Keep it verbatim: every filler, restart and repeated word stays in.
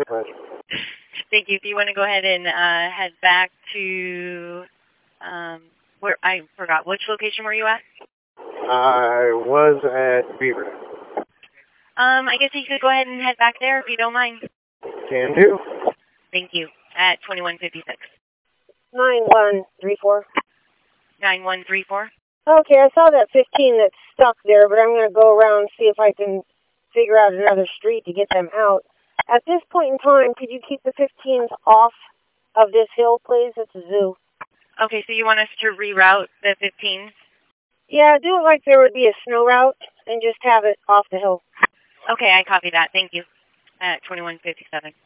Thank you. If you want to go ahead and uh, head back to, um, where I forgot, which location were you at? I was at Beaver. Um, I guess you could go ahead and head back there if you don't mind. Can do. Thank you. At twenty-one fifty-six. nine one three four. nine one three four. Okay, I saw that fifteen that's stuck there, but I'm going to go around and see if I can figure out another street to get them out. At this point in time, could you keep the fifteens off of this hill, please? It's a zoo. Okay, so you want us to reroute the fifteens? Yeah, do it like there would be a snow route and just have it off the hill. Okay, I copy that. Thank you. At twenty-one fifty-seven.